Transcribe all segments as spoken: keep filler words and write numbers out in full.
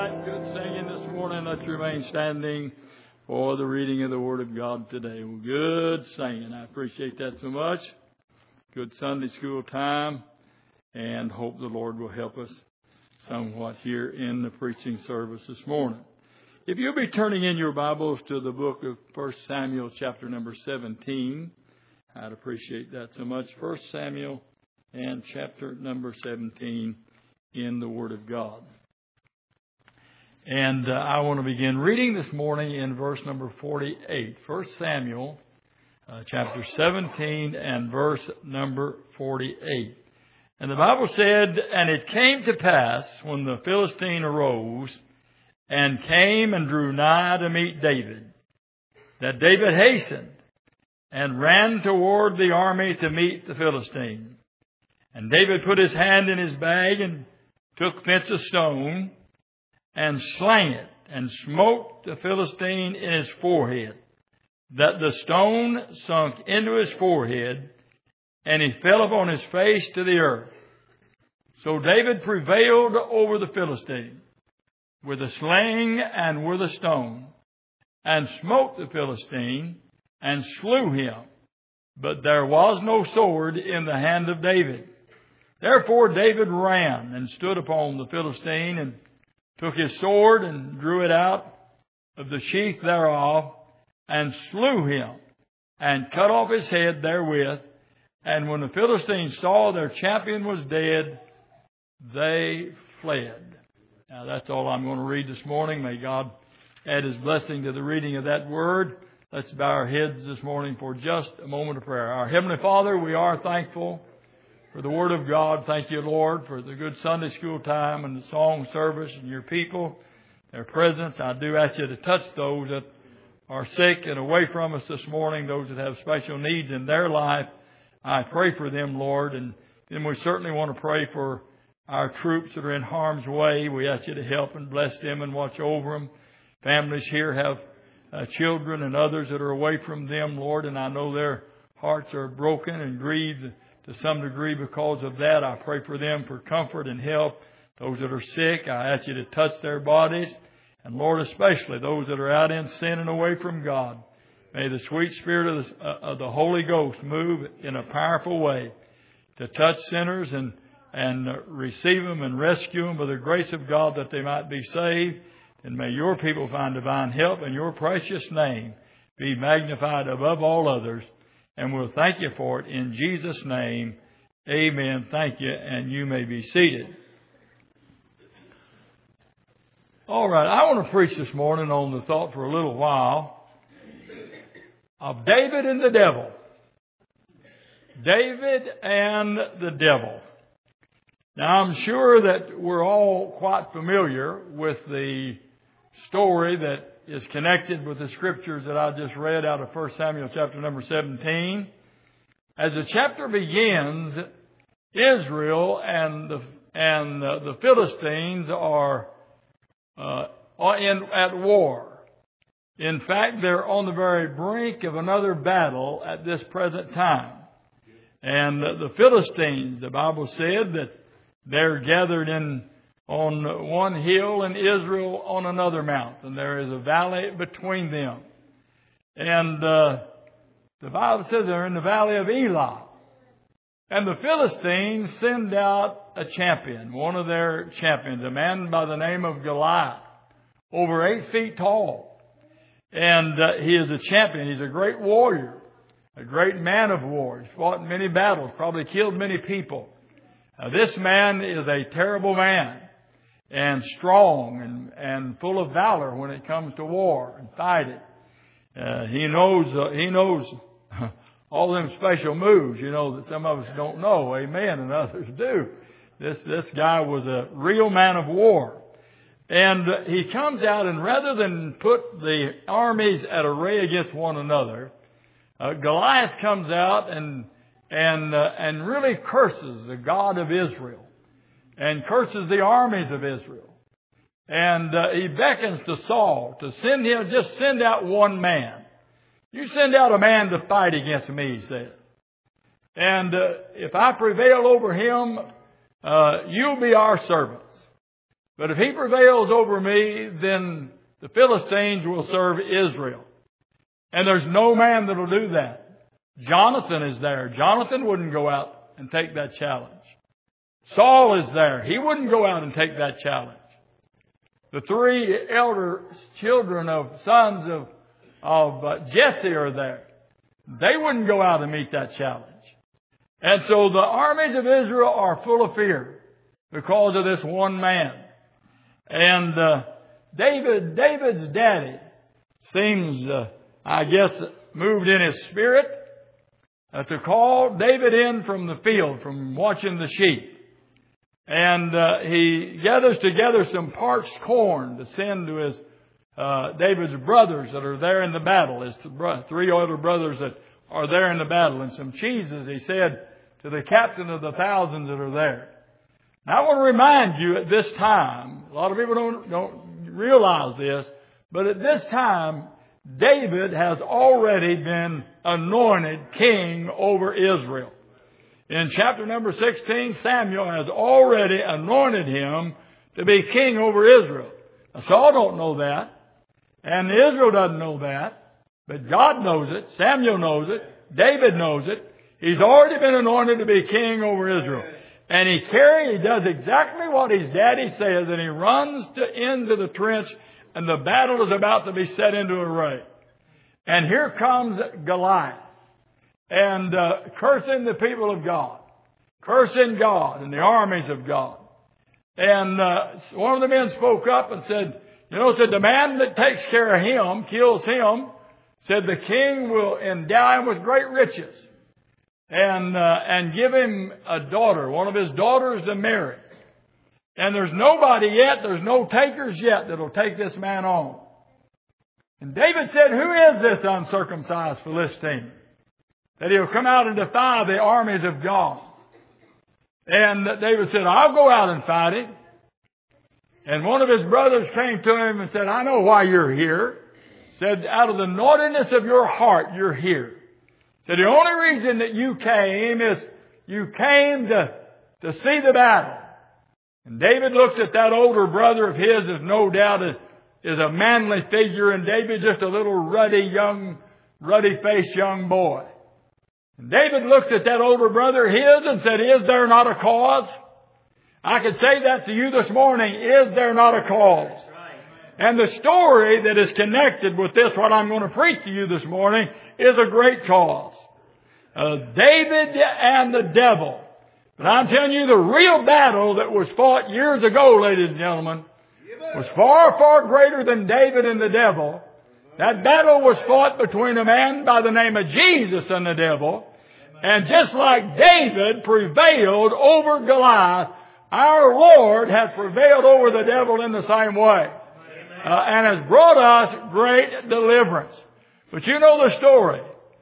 right, good singing this morning. Let's remain standing for the reading of the Word of God today. Well, good singing. I appreciate that so much. Good Sunday school time, and hope the Lord will help us somewhat here in the preaching service this morning. If you'll be turning in your Bibles to the book of First Samuel, chapter number seventeen, I'd appreciate that so much. First Samuel and chapter number seventeen in the Word of God. And uh, I want to begin reading this morning in verse number forty-eight. First Samuel, uh, chapter seventeen and verse number forty-eight. And the Bible said, "And it came to pass when the Philistine arose and came and drew nigh to meet David, that David hastened and ran toward the army to meet the Philistine. And David put his hand in his bag and took thence a stone and slang it and smote the Philistine in his forehead, that the stone sunk into his forehead, and he fell upon his face to the earth. So David prevailed over the Philistine with a sling and with a stone, and smote the Philistine and slew him. But there was no sword in the hand of David. Therefore David ran and stood upon the Philistine, and took his sword and drew it out of the sheath thereof, and slew him, and cut off his head therewith. And when the Philistines saw their champion was dead, they fled." Now that's all I'm going to read this morning. May God add His blessing to the reading of that word. Let's bow our heads this morning for just a moment of prayer. Our Heavenly Father, we are thankful for the Word of God. Thank you, Lord, for the good Sunday school time and the song service and your people, their presence. I do ask you to touch those that are sick and away from us this morning, those that have special needs in their life. I pray for them, Lord. And then we certainly want to pray for our troops that are in harm's way. We ask you to help and bless them and watch over them. Families here have uh, children and others that are away from them, Lord, and I know their hearts are broken and grieved to some degree because of that. I pray for them for comfort and help. Those that are sick, I ask you to touch their bodies. And Lord, especially those that are out in sin and away from God. May the sweet Spirit of the, uh, of the Holy Ghost move in a powerful way to touch sinners and, and uh, receive them and rescue them by the grace of God that they might be saved. And may your people find divine help in your precious name be magnified above all others. And we'll thank you for it in Jesus' name. Amen. Thank you. And you may be seated. All right. I want to preach this morning on the thought for a little while of David and the devil. David and the devil. Now, I'm sure that we're all quite familiar with the story that is connected with the scriptures that I just read out of First Samuel chapter number seventeen. As the chapter begins, Israel and the and the, the Philistines are uh, in at war. In fact, they're on the very brink of another battle at this present time. And the Philistines, the Bible said that they're gathered in on one hill and Israel on another mountain. There is a valley between them. And uh, the Bible says they're in the valley of Elah. And the Philistines send out a champion, one of their champions, a man by the name of Goliath, over eight feet tall. And uh, he is a champion. He's a great warrior, a great man of war. He's fought in many battles, probably killed many people. Now, this man is a terrible man, and strong and, and full of valor when it comes to war and fighting. Uh, he knows uh, he knows all them special moves, you know, that some of us don't know, amen, and others do. This this guy was a real man of war. And uh, he comes out, and rather than put the armies at array against one another, uh, Goliath comes out and and uh, and really curses the God of Israel. And curses the armies of Israel. And uh, he beckons to Saul to send him, just send out one man. You send out a man to fight against me, he said. And uh, if I prevail over him, uh, you'll be our servants. But if he prevails over me, then the Philistines will serve Israel. And there's no man that will do that. Jonathan is there. Jonathan wouldn't go out and take that challenge. Saul is there. He wouldn't go out and take that challenge. The three elder children of sons of, of uh, Jesse are there. They wouldn't go out and meet that challenge. And so the armies of Israel are full of fear because of this one man. And uh, David, David's daddy seems, uh, I guess, moved in his spirit uh, to call David in from the field, from watching the sheep. And uh, he gathers together some parched corn to send to his uh, David's brothers that are there in the battle. His three older brothers that are there in the battle. And some cheeses, he said, to the captain of the thousands that are there. Now, I want to remind you at this time, a lot of people don't, don't realize this, but at this time, David has already been anointed king over Israel. In chapter number sixteen, Samuel has already anointed him to be king over Israel. Now, Saul don't know that, and Israel doesn't know that, but God knows it, Samuel knows it, David knows it. He's already been anointed to be king over Israel. And he carries, he does exactly what his daddy says, and he runs to into the trench, and the battle is about to be set into array. And here comes Goliath, and uh, cursing the people of God, cursing God and the armies of God. And uh, one of the men spoke up and said, you know, said the man that takes care of him, kills him, said the king will endow him with great riches. And, uh, and give him a daughter, one of his daughters to marry. And there's nobody yet, there's no takers yet that'll take this man on. And David said, who is this uncircumcised Philistine that he'll come out and defy the armies of God? And David said, I'll go out and fight him. And one of his brothers came to him and said, I know why you're here. Said, out of the naughtiness of your heart, you're here. So the only reason that you came is you came to, to see the battle. And David looked at that older brother of his as no doubt is, is a manly figure, and David just a little ruddy young, ruddy-faced young boy. And David looked at that older brother of his and said, is there not a cause? I could say that to you this morning, is there not a cause? And the story that is connected with this, what I'm going to preach to you this morning, is a great cause. Uh, David and the devil. But I'm telling you, the real battle that was fought years ago, ladies and gentlemen, was far, far greater than David and the devil. That battle was fought between a man by the name of Jesus and the devil. And just like David prevailed over Goliath, our Lord has prevailed over the devil in the same way. Uh, and has brought us great deliverance. But you know the story.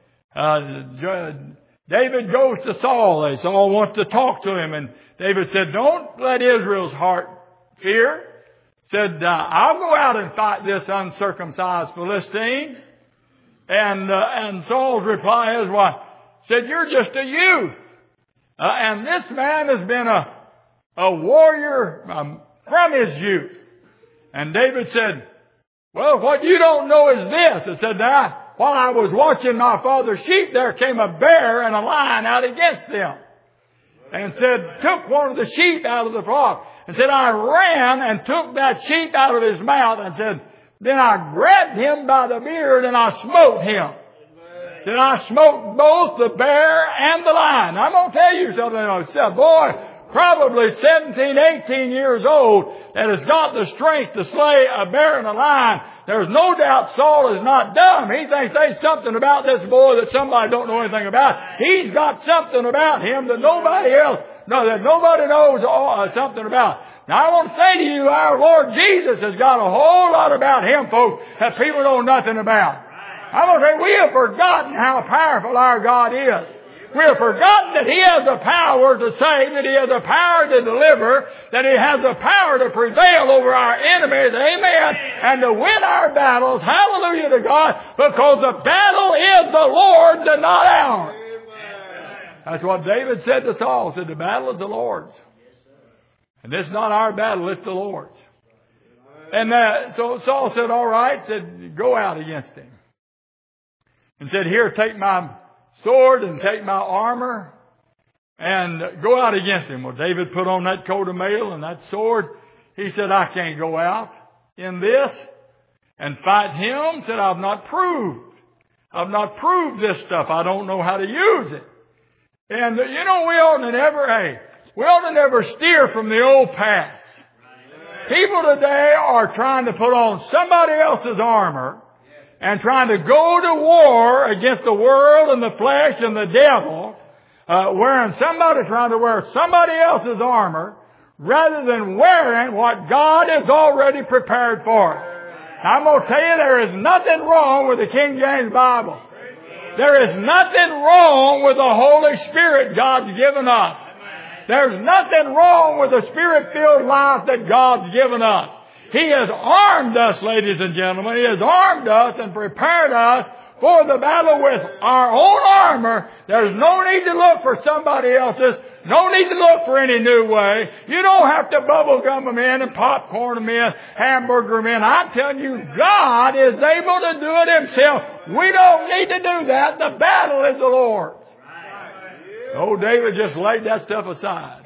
Uh, David goes to Saul. And Saul wants to talk to him. And David said, don't let Israel's heart fear. Said, uh, I'll go out and fight this uncircumcised Philistine. And, uh, and Saul's reply is, well, said, you're just a youth. Uh, and this man has been a, a warrior um, from his youth. And David said, well, what you don't know is this. It said, now, while I was watching my father's sheep, there came a bear and a lion out against them. And said, took one of the sheep out of the flock. And said, I ran and took that sheep out of his mouth. And said, then I grabbed him by the beard and I smote him. Said, I smote both the bear and the lion. I'm going to tell you something. I said, boy, probably seventeen, eighteen years old that has got the strength to slay a bear and a lion. There's no doubt Saul is not dumb. He thinks there's something about this boy that somebody don't know anything about. He's got something about him that nobody else, no, that nobody knows uh, something about. Now I want to say to you, our Lord Jesus has got a whole lot about Him, folks, that people know nothing about. I want to say we have forgotten how powerful our God is. We have forgotten that He has the power to save, that He has the power to deliver, that He has the power to prevail over our enemies, amen, and to win our battles, hallelujah to God, because the battle is the Lord's and not ours. That's what David said to Saul, said the battle is the Lord's. And it's not our battle, it's the Lord's. And uh, so Saul said, all right, said, go out against him. And said, here, take my sword and take my armor and go out against him. Well, David put on that coat of mail and that sword. He said, I can't go out in this and fight him. Said, I've not proved. I've not proved this stuff. I don't know how to use it. And, you know, we ought to never, hey, we ought to never steer from the old path. People today are trying to put on somebody else's armor and trying to go to war against the world and the flesh and the devil, uh, wearing somebody trying to wear somebody else's armor rather than wearing what God has already prepared for us. I'm going to tell you, there is nothing wrong with the King James Bible. There is nothing wrong with the Holy Spirit God's given us. There's nothing wrong with the Spirit-filled life that God's given us. He has armed us, ladies and gentlemen. He has armed us and prepared us for the battle with our own armor. There's no need to look for somebody else's. No need to look for any new way. You don't have to bubble gum them in and popcorn them in, hamburger them in. I'm telling you, God is able to do it Himself. We don't need to do that. The battle is the Lord's. Oh, David just laid that stuff aside.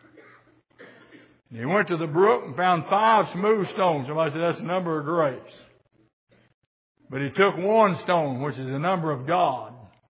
He went to the brook and found five smooth stones. Somebody said that's the number of grapes. But he took one stone, which is the number of God.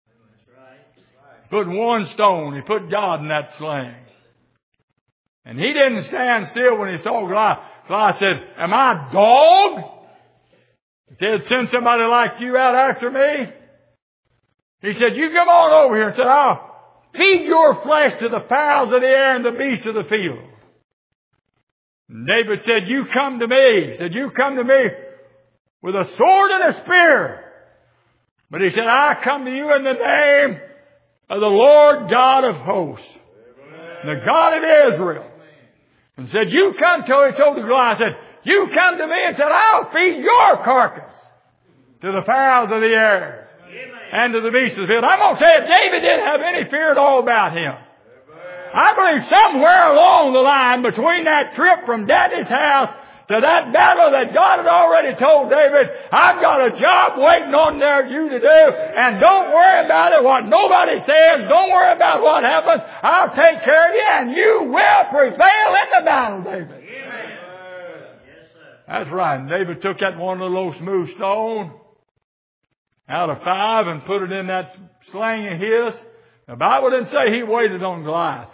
Put one stone. He put God in that sling. And he didn't stand still when he saw Goliath. Goliath said, am I a dog? He said, send somebody like you out after me. He said, you come on over here. And said, I'll feed your flesh to the fowls of the air and the beasts of the field. And David said, you come to me. He said, you come to me with a sword and a spear. But he said, I come to you in the name of the Lord God of hosts, the God of Israel. And said, you come to, he told the Goliath, said, you come to me and said, I'll feed your carcass to the fowls of the air and to the beasts of the field. I'm going to tell you, David didn't have any fear at all about him. I believe somewhere along the line between that trip from Daddy's house to that battle that God had already told David, I've got a job waiting on there for you to do, and don't worry about it, what nobody says, don't worry about what happens, I'll take care of you, and you will prevail in the battle, David. Amen. That's right. And David took that one little old smooth stone out of five and put it in that sling of his. The Bible didn't say he waited on Goliath.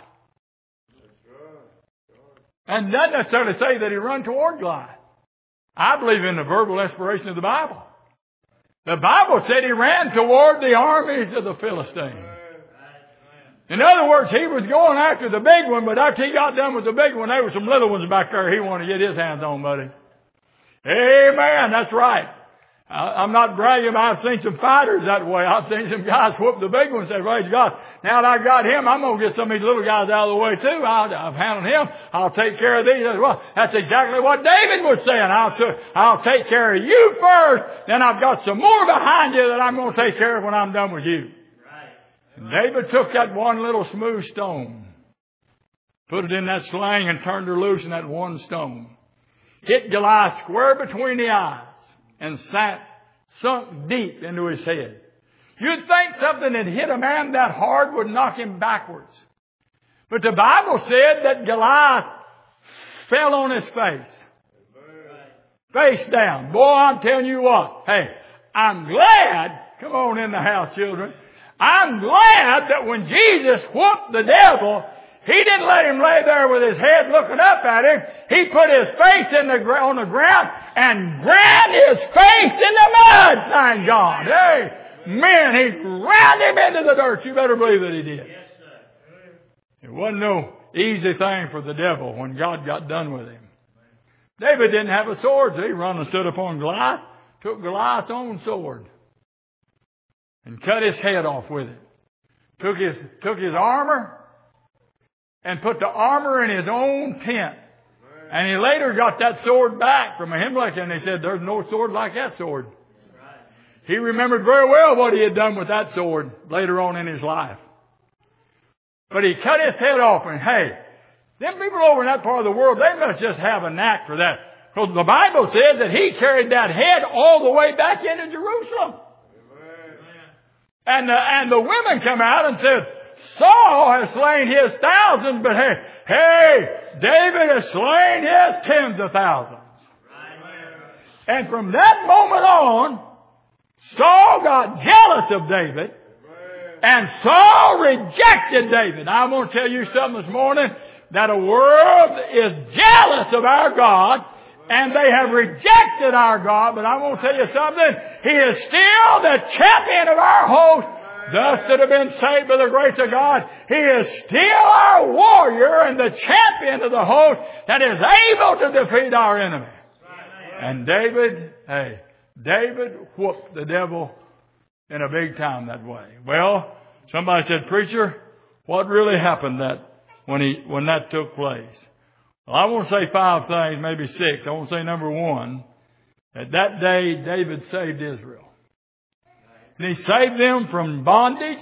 And doesn't necessarily say that he run toward Goliath. I believe in the verbal inspiration of the Bible. The Bible said he ran toward the armies of the Philistines. In other words, he was going after the big one, but after he got done with the big one, there were some little ones back there he wanted to get his hands on, buddy. Amen. That's right. I'm not bragging, but I've seen some fighters that way. I've seen some guys whoop the big one and say, praise God, now that I got him, I'm going to get some of these little guys out of the way too. I'll, I've handled him. I'll take care of these as well. That's exactly what David was saying. I'll, t- I'll take care of you first, then I've got some more behind you that I'm going to take care of when I'm done with you. Right. And David took that one little smooth stone, put it in that sling and turned her loose in that one stone. Hit Goliath square between the eyes and sat, sunk deep into his head. You'd think something that hit a man that hard would knock him backwards. But the Bible said that Goliath fell on his face. Face down. Boy, I'm telling you what. Hey, I'm glad, come on in the house, children. I'm glad that when Jesus whooped the devil, He didn't let him lay there with his head looking up at him. He put his face in the on the ground and ground his face in the mud. Thank God. Hey, man, he ground him into the dirt. You better believe that he did. It wasn't no easy thing for the devil when God got done with him. David didn't have a sword, so he run and stood upon Goliath, took Goliath's own sword, and cut his head off with it. Took his took his armor and put the armor in his own tent. And he later got that sword back from Ahimelech, and he said, there's no sword like that sword. He remembered very well what he had done with that sword later on in his life. But he cut his head off, and hey, them people over in that part of the world, they must just have a knack for that. Because the Bible says that he carried that head all the way back into Jerusalem. And the, and the women come out and said, Saul has slain his thousands, but hey, hey, David has slain his tens of thousands. And from that moment on, Saul got jealous of David, and Saul rejected David. Now, I'm going to tell you something this morning, that a world is jealous of our God, and they have rejected our God. But I'm going to tell you something, He is still the champion of our host, thus that have been saved by the grace of God. He is still our warrior and the champion of the host that is able to defeat our enemy. And David, hey, David whooped the devil in a big time that way. Well, somebody said, preacher, what really happened that when he when that took place? Well, I want to say five things, maybe six. I want to say number one, that that day David saved Israel. And he saved them from bondage,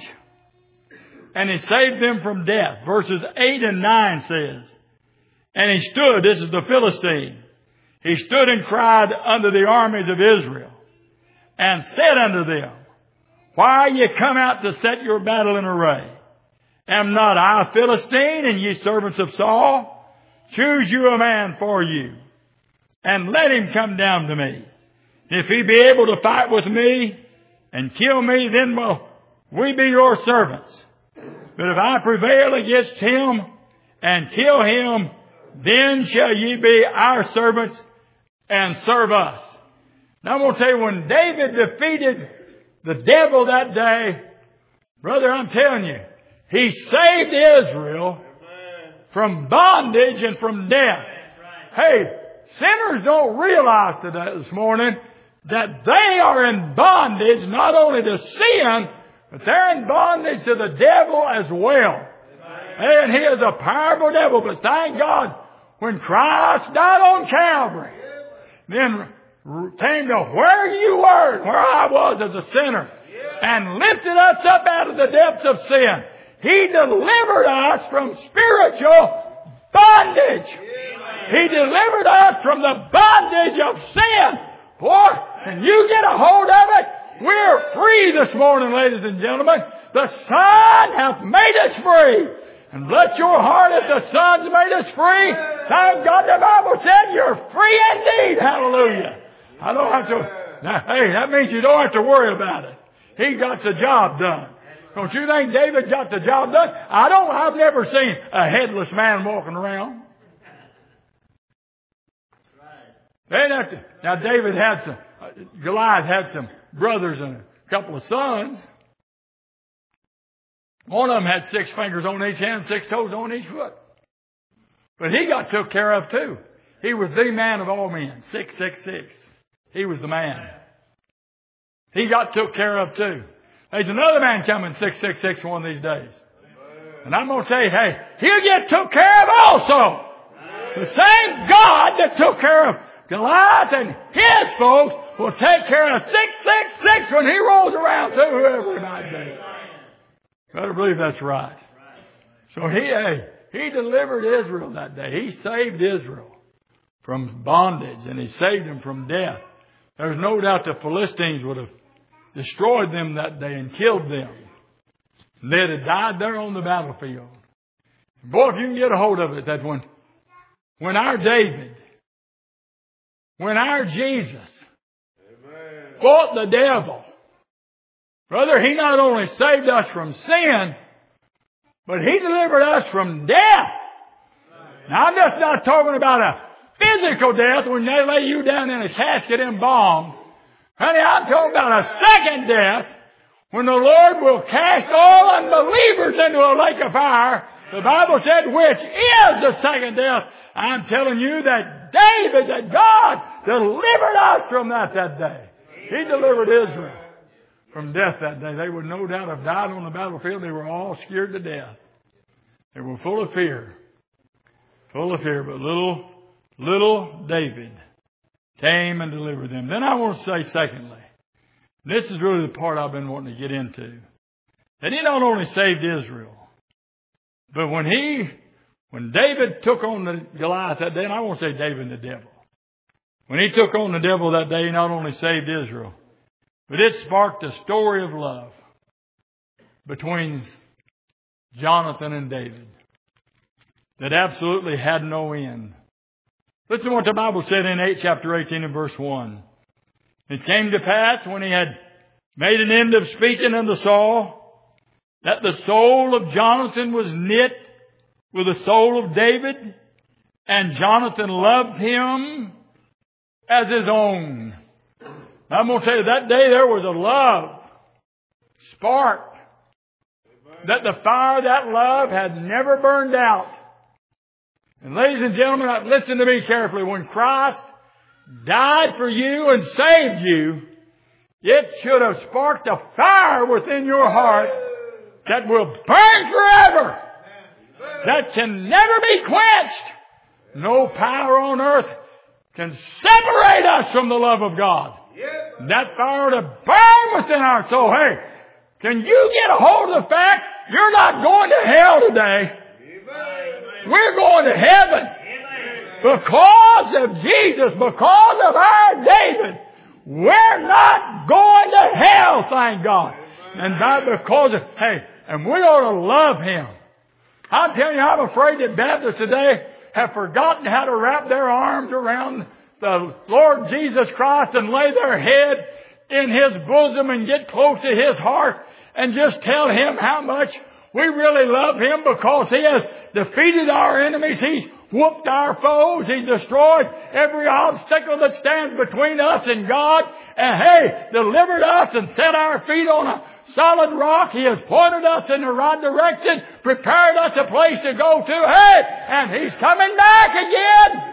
and he saved them from death. Verses eight and nine says, and he stood, this is the Philistine, he stood and cried unto the armies of Israel, and said unto them, why are ye come out to set your battle in array? Am not I a Philistine, and ye servants of Saul? Choose you a man for you, and let him come down to me. If he be able to fight with me, and kill me, then will we be your servants. But if I prevail against him, and kill him, then shall ye be our servants, and serve us. Now I'm going to tell you, when David defeated the devil that day, brother, I'm telling you, he saved Israel from bondage and from death. Hey, sinners don't realize today, this morning, that they are in bondage not only to sin, but they're in bondage to the devil as well. And he is a powerful devil, but thank God, when Christ died on Calvary, then came to where you were, where I was as a sinner, and lifted us up out of the depths of sin. He delivered us from spiritual bondage. He delivered us from the bondage of sin. Boy, can you get a hold of it? We're free this morning, ladies and gentlemen. The Son hath made us free. And bless your heart if the Son's made us free. Thank God the Bible said you're free indeed. Hallelujah. I don't have to, now, hey, that means you don't have to worry about it. He got the job done. Don't you think David got the job done? I don't, I've never seen a headless man walking around. They didn't have to, now David had some, uh, Goliath had some brothers and a couple of sons. One of them had six fingers on each hand, six toes on each foot. But he got took care of too. He was the man of all men. Six, six, six. He was the man. He got took care of too. There's another man coming, six, six, six, one of these days. And I'm going to tell you, hey, he'll get took care of also. The same God that took care of Goliath and his folks will take care of six, six, six when he rolls around to whoever it might be. Better believe that's right. So he, hey, he delivered Israel that day. He saved Israel from bondage, and he saved them from death. There's no doubt the Philistines would have destroyed them that day and killed them. And they'd have died there on the battlefield. Boy, if you can get a hold of it, that when, when our David, when our Jesus Amen. Fought the devil, brother, he not only saved us from sin, but he delivered us from death. Now, I'm just not talking about a physical death when they lay you down in a casket embalmed. Honey, I'm talking about a second death when the Lord will cast all unbelievers into a lake of fire. The Bible said, which is the second death. I'm telling you that David, that God delivered us from that that day. He delivered Israel from death that day. They would no doubt have died on the battlefield. They were all scared to death. They were full of fear. Full of fear. But little, little David came and delivered them. Then I want to say secondly, this is really the part I've been wanting to get into, that he not only saved Israel, but when he, when David took on the Goliath that day, and I won't say David and the devil, When he took on the devil that day, he not only saved Israel, but it sparked a story of love between Jonathan and David that absolutely had no end. Listen to what the Bible said in eight, chapter eighteen and verse one. It came to pass when he had made an end of speaking unto Saul, that the soul of Jonathan was knit with the soul of David, and Jonathan loved him as his own. I'm going to tell you, that day there was a love spark. That the fire of that love had never burned out. And ladies and gentlemen, listen to me carefully. When Christ died for you and saved you, it should have sparked a fire within your heart that will burn forever. That can never be quenched. No power on earth can separate us from the love of God. That fire to burn within our soul. Hey, can you get a hold of the fact you're not going to hell today? We're going to heaven. Because of Jesus, because of our David, we're not going to hell, thank God. And that because of, hey, and we ought to love Him. I'm telling you, I'm afraid that Baptists today have forgotten how to wrap their arms around the Lord Jesus Christ and lay their head in His bosom and get close to His heart and just tell Him how much we really love Him because He has defeated our enemies. He's whooped our foes. He's destroyed every obstacle that stands between us and God. And hey, delivered us and set our feet on a solid rock. He has pointed us in the right direction, prepared us a place to go to. Hey, and He's coming back again.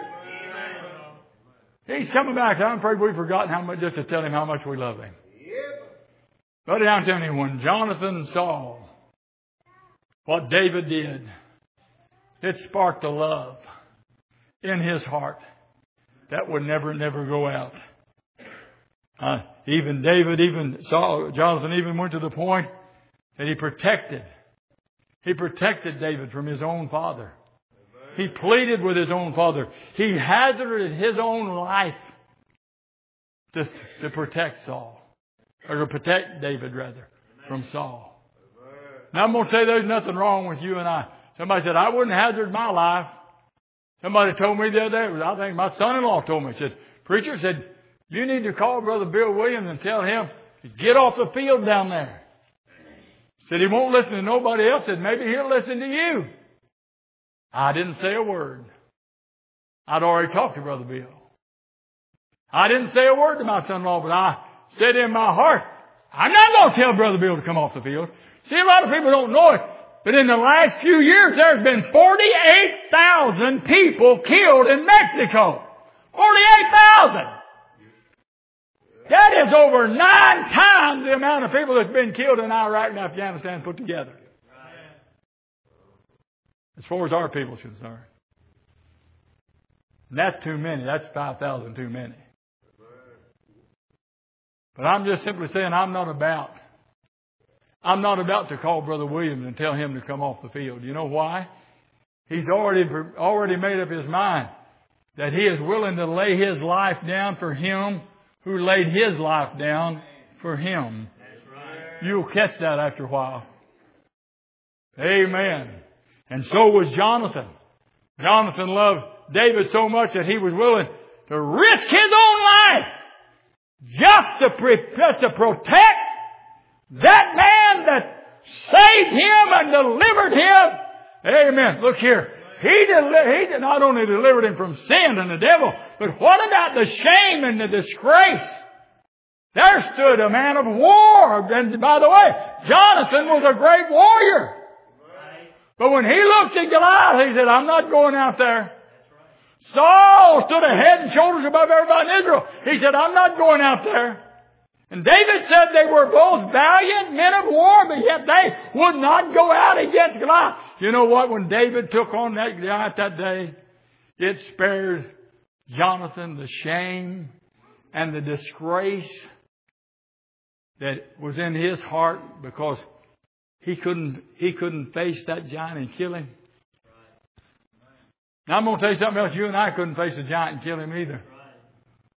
He's coming back. I'm afraid we've forgotten how much, just to tell Him how much we love Him. But I'm telling you, when Jonathan saw what David did, it sparked a love in his heart that would never, never go out. Uh, even David, even Saul, Jonathan even went to the point that he protected. He protected David from his own father. He pleaded with his own father. He hazarded his own life to, to protect Saul. Or to protect David, rather, from Saul. Now I'm going to say there's nothing wrong with you and I. Somebody said, I wouldn't hazard my life. Somebody told me the other day, I think my son-in-law told me, he said, preacher said, you need to call Brother Bill Williams and tell him to get off the field down there. He said he won't listen to nobody else. Said maybe he'll listen to you. I didn't say a word. I'd already talked to Brother Bill. I didn't say a word to my son-in-law, but I said in my heart, I'm not going to tell Brother Bill to come off the field. See, a lot of people don't know it, but in the last few years, there's been forty-eight thousand people killed in Mexico. forty-eight thousand! That is over nine times the amount of people that's been killed in Iraq and Afghanistan put together. As far as our people's concerned. And that's too many. That's five thousand too many. But I'm just simply saying I'm not about, I'm not about to call Brother Williams and tell him to come off the field. You know why? He's already, already made up his mind that he is willing to lay his life down for him who laid his life down for him. You'll catch that after a while. Amen. And so was Jonathan. Jonathan loved David so much that he was willing to risk his own life just to, pre- just to protect that man that saved him and delivered him. Amen. Look here. He, deli- he not only delivered him from sin and the devil, but what about the shame and the disgrace? There stood a man of war. And by the way, Jonathan was a great warrior. But when he looked at Goliath, he said, I'm not going out there. Saul stood a head and shoulders above everybody in Israel. He said, I'm not going out there. And David said they were both valiant men of war, but yet they would not go out against Goliath. You know what? When David took on that Goliath that day, it spared Jonathan the shame and the disgrace that was in his heart because he couldn't, he couldn't face that giant and kill him. Now I'm going to tell you something else. You and I couldn't face a giant and kill him either.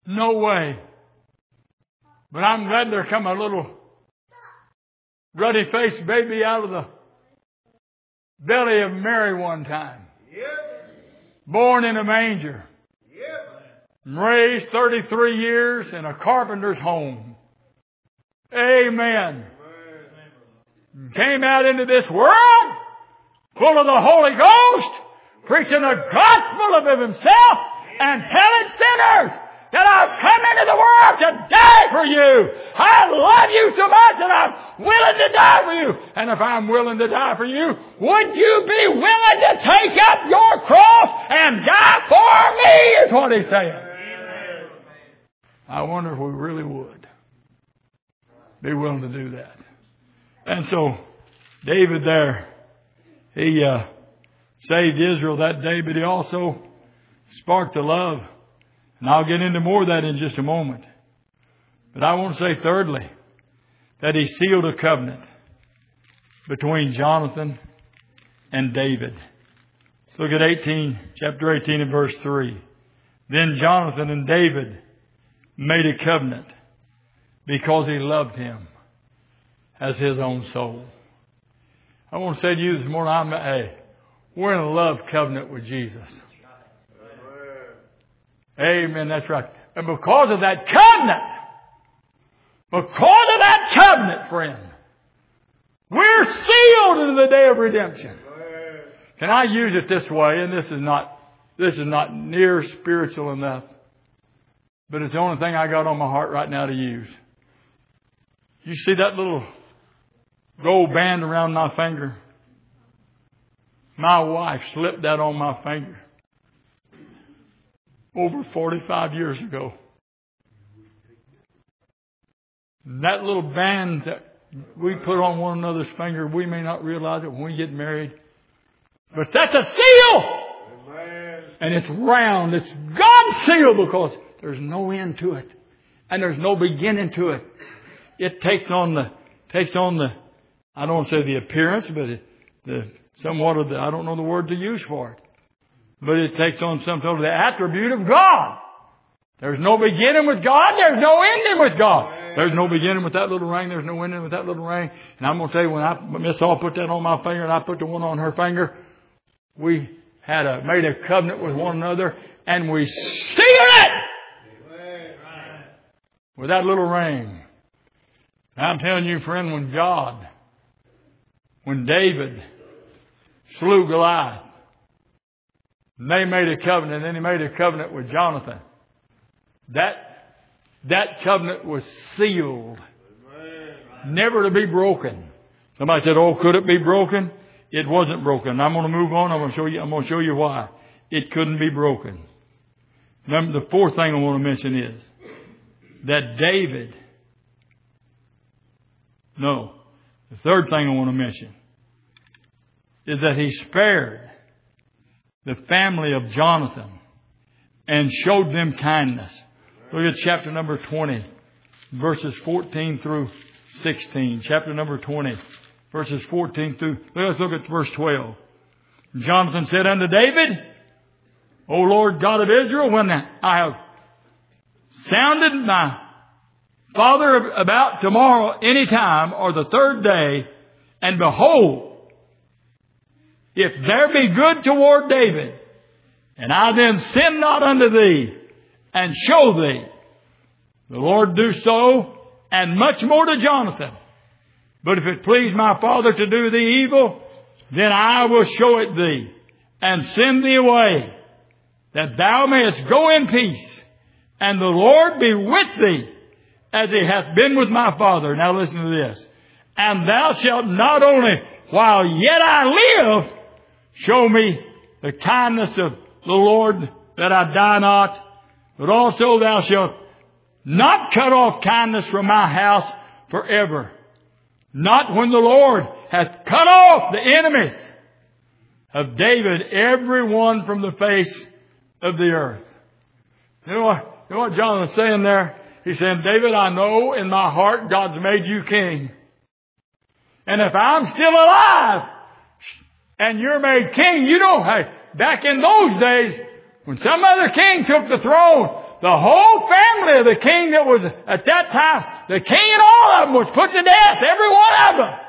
No way. But I'm glad there come a little ruddy-faced baby out of the belly of Mary one time. Yep. Born in a manger. Yep. Raised thirty-three years in a carpenter's home. Amen. Amen. Came out into this world full of the Holy Ghost, preaching the gospel of Himself and telling sinners that I've come into the world to die for you. I love you so much that I'm willing to die for you. And if I'm willing to die for you, would you be willing to take up your cross and die for me, is what He's saying. I wonder if we really would be willing to do that. And so, David there, he uh, saved Israel that day, but he also sparked the love. And I'll get into more of that in just a moment. But I want to say thirdly, that he sealed a covenant between Jonathan and David. Look at eighteen, chapter eighteen and verse three. Then Jonathan and David made a covenant because he loved him as his own soul. I want to say to you this morning, I'm, hey, we're in a love covenant with Jesus. Amen, that's right. And because of that covenant, because of that covenant, friend, we're sealed into the day of redemption. Can I use it this way? And this is not, this is not near spiritual enough, but it's the only thing I got on my heart right now to use. You see that little gold band around my finger? My wife slipped that on my finger over forty-five years ago. And that little band that we put on one another's finger, we may not realize it when we get married, but that's a seal. Amen. And it's round. It's God's seal because there's no end to it, and there's no beginning to it. It takes on the takes on the I don't want to say the appearance, but it, the somewhat of the I don't know the word to use for it. But it takes on some sort of the attribute of God. There's no beginning with God. There's no ending with God. There's no beginning with that little ring. There's no ending with that little ring. And I'm going to tell you, when I, Miss Saul put that on my finger and I put the one on her finger, we had a, made a covenant with one another and we sealed it with that little ring. And I'm telling you, friend, when God, when David slew Goliath, and they made a covenant, and then he made a covenant with Jonathan. That, that covenant was sealed. Amen. Never to be broken. Somebody said, oh, could it be broken? It wasn't broken. I'm going to move on. I'm going to show you, I'm going to show you why. It couldn't be broken. Remember, the fourth thing I want to mention is that David, no, the third thing I want to mention is that he spared the family of Jonathan and showed them kindness. Look at chapter number twenty, verses fourteen through sixteen. Chapter number twenty, verses fourteen through, let's look at verse twelve. Jonathan said unto David, O Lord God of Israel, when I have sounded my father about tomorrow any time or the third day, and behold, if there be good toward David, and I then sin not unto thee, and show thee, the Lord do so, and much more to Jonathan. But if it please my father to do thee evil, then I will show it thee, and send thee away, that thou mayest go in peace, and the Lord be with thee, as he hath been with my father. Now listen to this. And thou shalt not only, while yet I live, show me the kindness of the Lord, that I die not, but also thou shalt not cut off kindness from my house forever. Not when the Lord hath cut off the enemies of David, every one from the face of the earth. You know what, you know what John was saying there? He's saying, David, I know in my heart God's made you king. And if I'm still alive and you're made king, you know, hey, back in those days, when some other king took the throne, the whole family of the king that was at that time, the king and all of them was put to death, every one of them.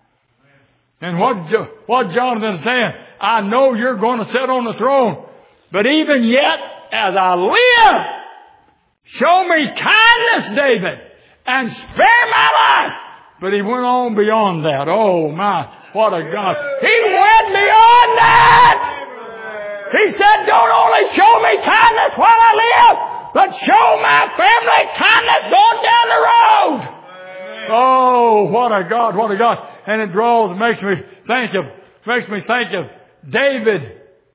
And what, what Jonathan's saying, I know you're going to sit on the throne, but even yet, as I live, show me kindness, David, and spare my life. But he went on beyond that. Oh my, what a God. He went beyond that. He said, don't only show me kindness while I live, but show my family kindness on down the road. Oh, what a God, what a God. And it draws, makes me think of, makes me think of David.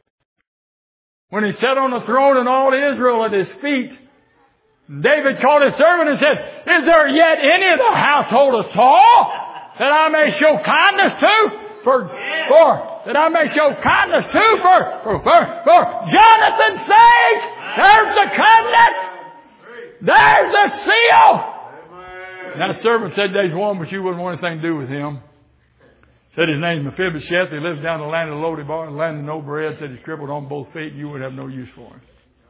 When he sat on the throne and all Israel at his feet, David called his servant and said, is there yet any of the household of Saul that I may show kindness to? For, for, that I may show kindness to for, for, for, for Jonathan's sake. There's the covenant. There's the seal. And that servant said, there's one, but you wouldn't want anything to do with him. Said his name's Mephibosheth. He lives down in the land of Lodebar, the land of no bread. Said he's crippled on both feet. You would have no use for him.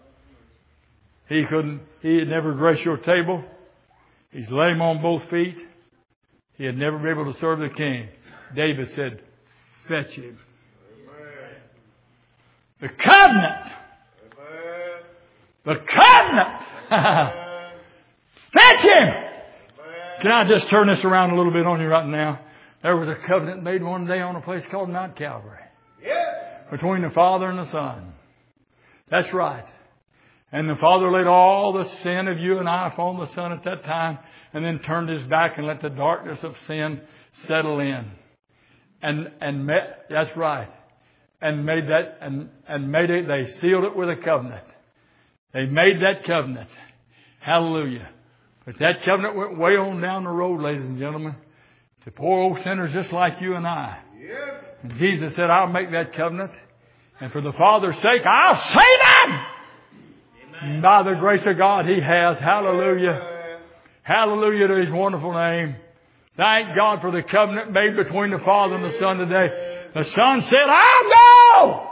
He couldn't, he had never graced your table. He's lame on both feet. He had never been able to serve the king. David said, fetch him. Amen. The covenant. Amen. The covenant. Fetch him. Amen. Can I just turn this around a little bit on you right now? There was a covenant made one day on a place called Mount Calvary. Yeah. Between the Father and the Son. That's right. And the Father laid all the sin of you and I upon the Son at that time, and then turned His back and let the darkness of sin settle in. And, and met, that's right. And made that, and, and made it, they sealed it with a covenant. They made that covenant. Hallelujah. But that covenant went way on down the road, ladies and gentlemen, to poor old sinners just like you and I. Yep. And Jesus said, I'll make that covenant. And for the Father's sake, I'll save them. And by the grace of God, He has. Hallelujah. Amen. Hallelujah to His wonderful name. Thank God for the covenant made between the Father and the Son today. The Son said, I'll go.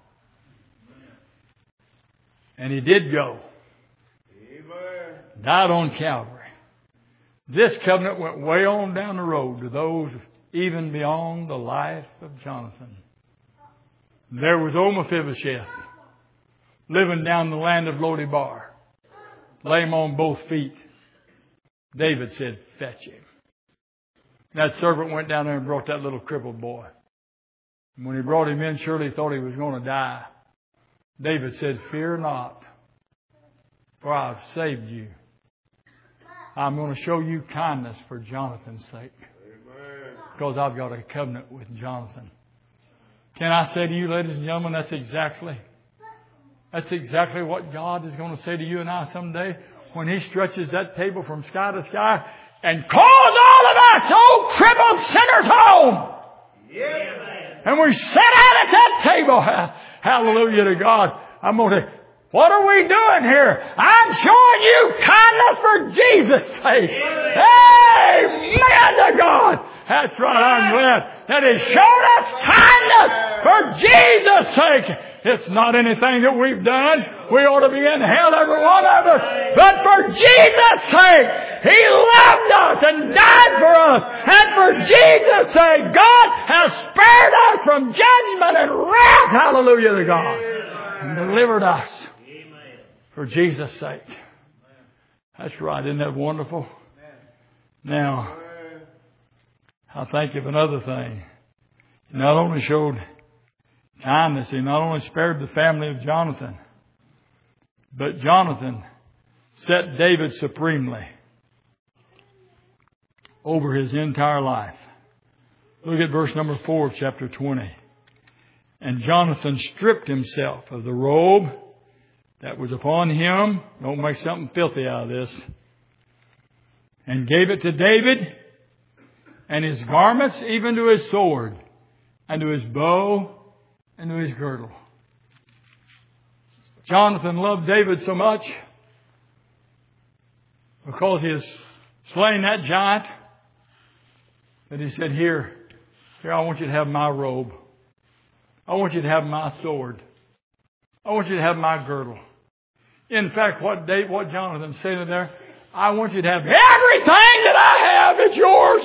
And He did go. Amen. Died on Calvary. This covenant went way on down the road to those even beyond the life of Jonathan. There was old Mephibosheth, living down the land of Lodebar, lame on both feet. David said, fetch him. That servant went down there and brought that little crippled boy. And when he brought him in, surely he thought he was going to die. David said, fear not, for I have saved you. I'm going to show you kindness for Jonathan's sake. Amen. Because I've got a covenant with Jonathan. Can I say to you, ladies and gentlemen, that's exactly That's exactly what God is going to say to you and I someday when He stretches that table from sky to sky and calls all of us old crippled sinners home. Yeah. And we sit out at that table. Hallelujah to God. I'm going to, what are we doing here? I'm showing you kindness for Jesus' sake. Yeah. Amen to God. That's right. I'm glad that He showed us kindness for Jesus' sake. It's not anything that we've done. We ought to be in hell, every one of us. But for Jesus' sake, He loved us and died for us. And for Jesus' sake, God has spared us from judgment and wrath. Hallelujah to God. And delivered us for Jesus' sake. That's right. Isn't that wonderful? Now, I think of another thing. He not only showed kindness, He not only spared the family of Jonathan, but Jonathan set David supremely over his entire life. Look at verse number four of chapter twenty. And Jonathan stripped himself of the robe that was upon him. Don't make something filthy out of this. And gave it to David, and his garments, even to his sword, and to his bow, and to his girdle. Jonathan loved David so much because he has slain that giant that he said, here, here, I want you to have my robe. I want you to have my sword. I want you to have my girdle. In fact, what Dave, what Jonathan said there, I want you to have everything that I have. It's yours.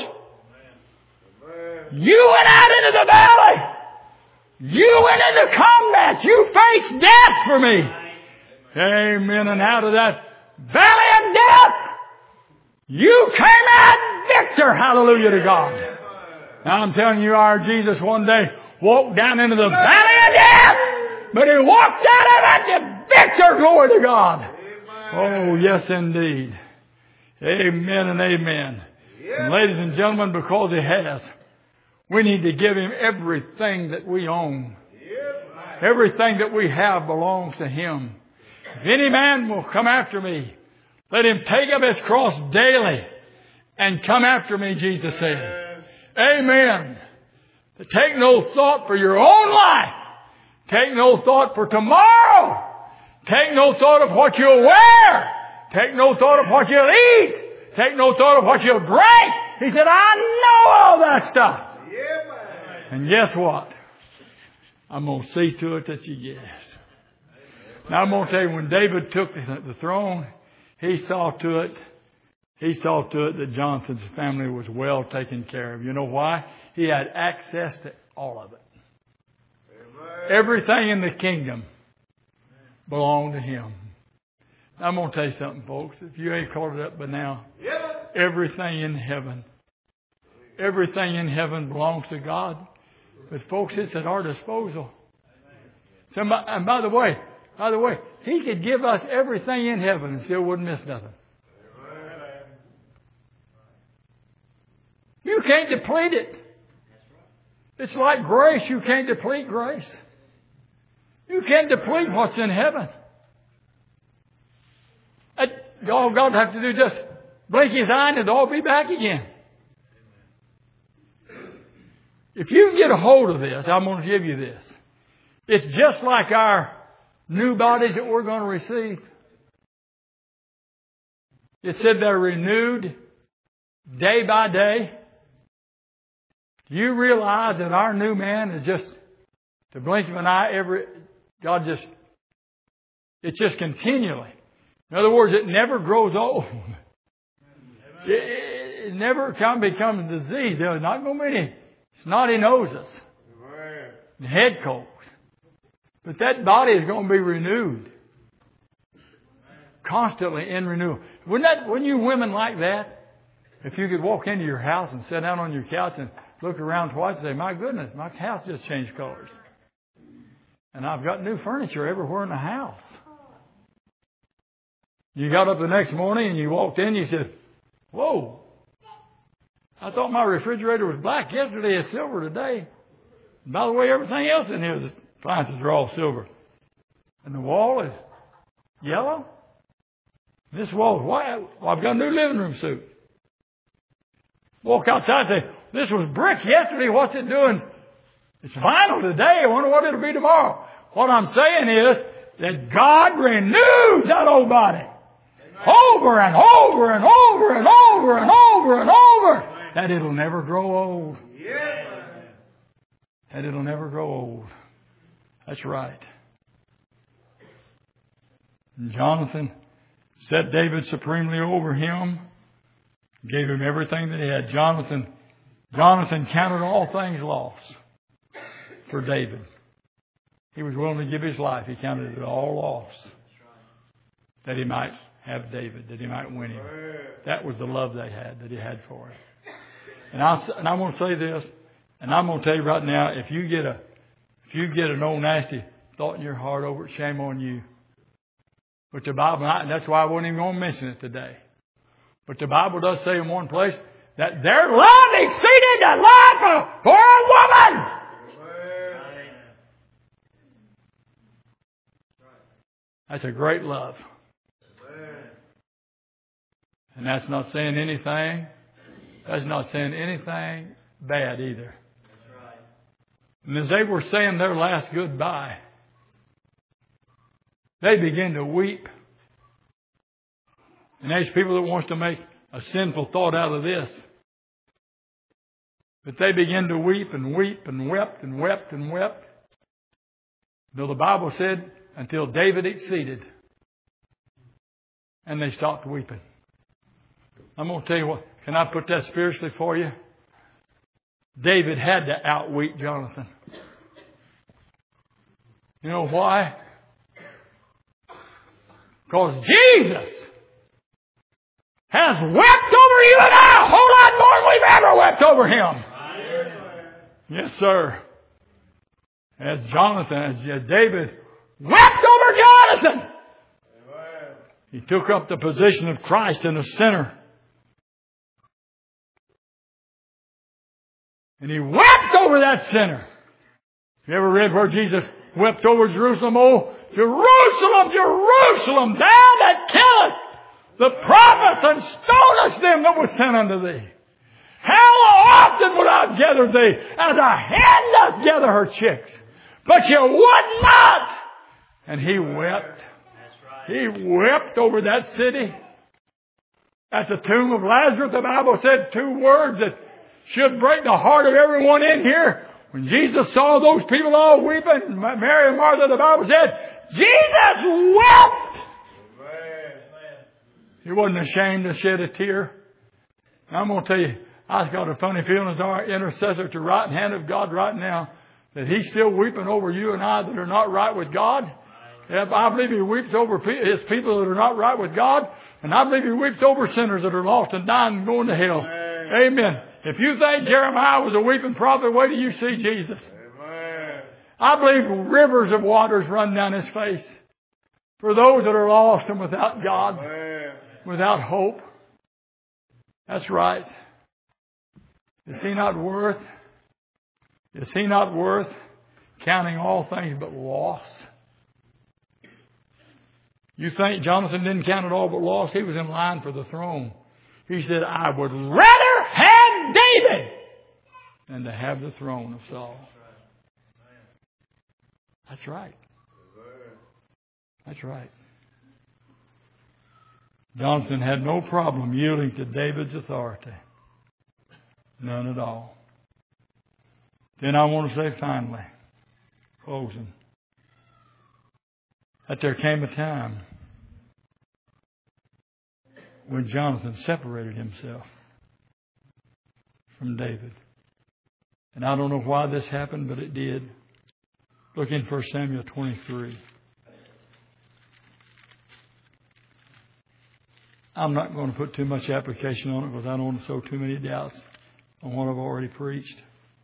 You went out into the valley. You went into combat. You faced death for me. Amen. And out of that valley of death, you came out victor. Hallelujah to God. Now I'm telling you, our Jesus one day walked down into the valley of death, but He walked out of it the victor. Glory to God. Oh, yes, indeed. Amen and amen. And ladies and gentlemen, because He has, we need to give Him everything that we own. Everything that we have belongs to Him. If any man will come after me, let him take up his cross daily and come after me, Jesus said. Amen. To take no thought for your own life. Take no thought for tomorrow. Take no thought of what you'll wear. Take no thought of what you'll eat. Take no thought of what you'll drink. He said, I know all that stuff. And guess what? I'm going to see to it that you get. Now I'm going to tell you, when David took the throne, he saw to it, he saw to it that Jonathan's family was well taken care of. You know why? He had access to all of it. Everything in the kingdom belonged to him. Now, I'm going to tell you something, folks. If you ain't caught it up by now, everything in heaven, everything in heaven belongs to God. But folks, it's at our disposal. Somebody, and by the way, by the way, He could give us everything in heaven and still wouldn't miss nothing. You can't deplete it. It's like grace. You can't deplete grace. You can't deplete what's in heaven. All God would have to do is just blink His eye and it'll all be back again. If you can get a hold of this, I'm going to give you this. It's just like our new bodies that we're going to receive. It said they're renewed day by day. Do you realize that our new man is just the blink of an eye? Every God just, it's just continually. In other words, it never grows old. It, it never becomes a disease. There's not going to be any snotty noses and head colds. But that body is going to be renewed. Constantly in renewal. Wouldn't that, wouldn't you women like that? If you could walk into your house and sit down on your couch and look around twice and say, my goodness, my house just changed colors. And I've got new furniture everywhere in the house. You got up the next morning and you walked in and you said, whoa, I thought my refrigerator was black yesterday. It's silver today. And by the way, everything else in here, the appliances are all silver. And the wall is yellow. This wall is white. Well, I've got a new living room suit. Walk outside and say, this was brick yesterday. What's it doing? It's vinyl today. I wonder what it'll be tomorrow. What I'm saying is that God renews that old body. Over and over and over and over and over and over. That it'll never grow old. That it'll never grow old. That's right. And Jonathan set David supremely over him. Gave him everything that he had. Jonathan, Jonathan counted all things lost for David. He was willing to give his life. He counted it all lost. That he might have David, that he might win him. That was the love they had, that he had for him. And I and I'm going to say this, and I'm going to tell you right now, if you get a if you get an old nasty thought in your heart over it, shame on you. But the Bible, and that's why I wasn't even going to mention it today. But the Bible does say in one place that their love exceeded the love for a woman. That's a great love. And that's not saying anything. That's not saying anything bad either. And as they were saying their last goodbye, they began to weep. And there's people that wants to make a sinful thought out of this. But they began to weep and weep and wept and wept and wept. Though the Bible said, until David exceeded And they stopped weeping. I'm going to tell you what. Can I put that spiritually for you? David had to outweep Jonathan. You know why? Because Jesus has wept over you and I a whole lot more than we've ever wept over Him. Yes, sir. As Jonathan, as David wept over Jonathan. He took up the position of Christ in the center. And He wept over that sinner. You ever read where Jesus wept over Jerusalem? Oh, Jerusalem, Jerusalem, thou that killest the prophets and stonest them that were sent unto thee. How often would I gather thee as a hen doth gather her chicks? But you would not. And He wept. He wept over that city. At the tomb of Lazarus, the Bible said two words that should break the heart of everyone in here. When Jesus saw those people all weeping, Mary and Martha, the Bible said, Jesus wept. He wasn't ashamed to shed a tear. I'm going to tell you, I've got a funny feeling as our intercessor to the right hand of God right now that He's still weeping over you and I that are not right with God. I believe He weeps over His people that are not right with God. And I believe He weeps over sinners that are lost and dying and going to hell. Amen. Amen. If you think Jeremiah was a weeping prophet, wait till you see Jesus. Amen. I believe rivers of waters run down His face for those that are lost and without God, Amen. Without hope. That's right. Is He not worth? Is He not worth counting all things but loss? You think Jonathan didn't count it all but loss? He was in line for the throne. He said, I would rather have David than to have the throne of Saul. That's right. That's right. Jonathan had no problem yielding to David's authority. None at all. Then I want to say finally, closing, that there came a time when Jonathan separated himself from David. And I don't know why this happened, but it did. Look in First Samuel twenty-three. I'm not going to put too much application on it because I don't want to sow too many doubts on what I've already preached.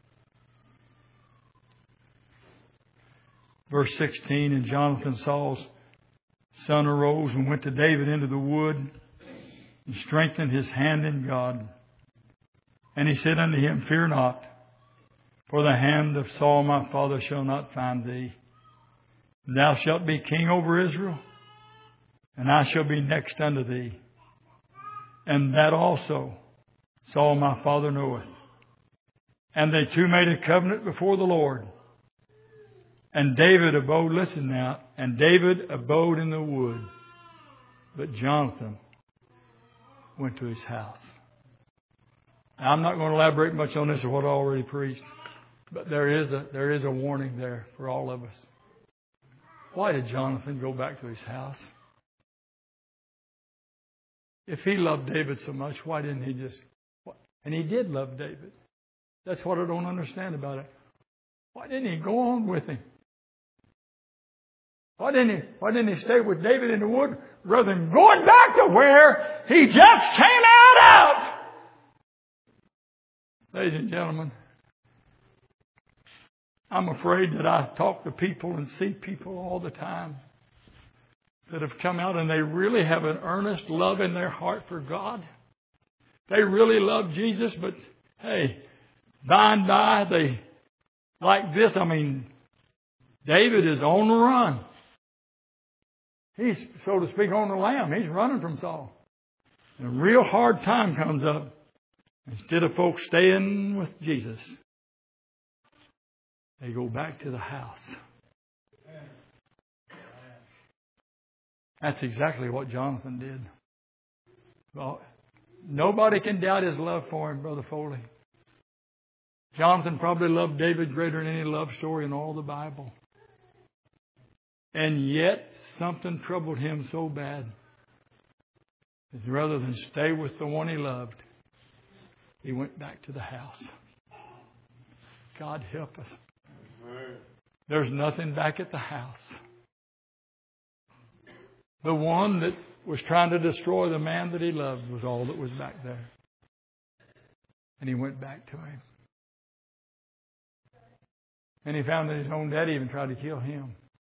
Verse sixteen, and Jonathan, Saul's son, arose and went to David into the wood and strengthened his hand in God. And he said unto him, fear not, for the hand of Saul my father shall not find thee. Thou shalt be king over Israel, and I shall be next unto thee. And that also Saul my father knoweth. And they two made a covenant before the Lord. And David abode, listen now, and David abode in the wood. But Jonathan went to his house. Now, I'm not going to elaborate much on this or what I already preached. But there is a there is a warning there for all of us. Why did Jonathan go back to his house? If he loved David so much, why didn't he just... And he did love David. That's what I don't understand about it. Why didn't he go on with him? Why didn't he, why didn't he stay with David in the wood rather than going back to where he just came out of? Ladies and gentlemen, I'm afraid that I talk to people and see people all the time that have come out and they really have an earnest love in their heart for God. They really love Jesus, but hey, by and by they, like this, I mean, David is on the run. He's, so to speak, on the lam. He's running from Saul. And a real hard time comes up. Instead of folks staying with Jesus, they go back to the house. That's exactly what Jonathan did. Well, nobody can doubt his love for him, Brother Foley. Jonathan probably loved David greater than any love story in all the Bible. And yet, something troubled him so bad is rather than stay with the one he loved, he went back to the house. God help us. There's nothing back at the house. The one that was trying to destroy the man that he loved was all that was back there. And he went back to him. And he found that his own daddy even tried to kill him.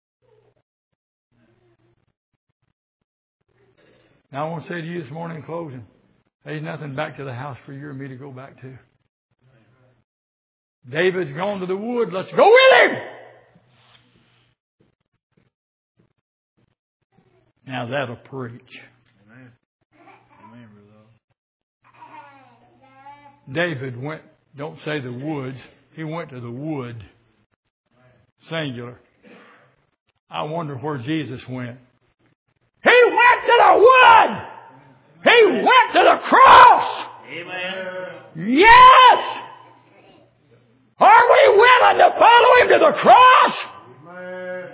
Now I want to say to you this morning in closing, there's nothing back to the house for you or me to go back to. David's gone to the wood. Let's go with him. Now that'll preach. Amen. Amen, brother. David went, don't say the woods, he went to the wood. Singular. I wonder where Jesus went. He went to the wood! He went to the cross! Amen. Yes! Are we willing to follow him to the cross? Amen.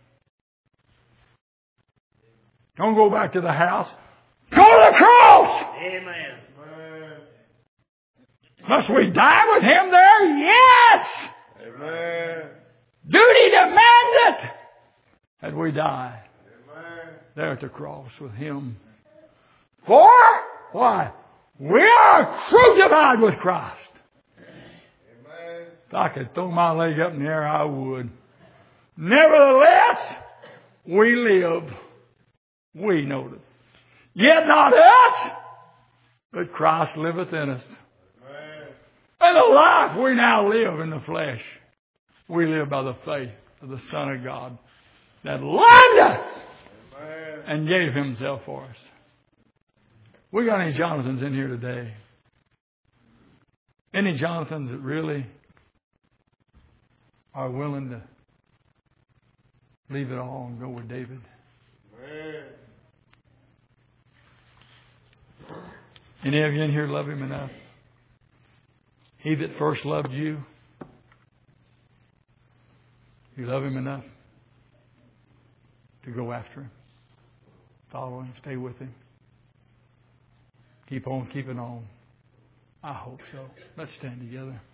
Don't go back to the house. Go to the cross! Amen. Must we die with him there? Yes! Amen. Duty demands it that we die Amen. there at the cross with him. For why? We are crucified with Christ. Amen. If I could throw my leg up in the air, I would. Nevertheless, we live. We notice. Yet not us, but Christ liveth in us. Amen. And the life we now live in the flesh, we live by the faith of the Son of God that loved us Amen. and gave himself for us. We got any Jonathans in here today? Any Jonathans that really are willing to leave it all and go with David? Amen. Any of you in here love him enough? He that first loved you, you love him enough to go after him, follow him, stay with him, keep on keeping on. I hope so. Let's stand together.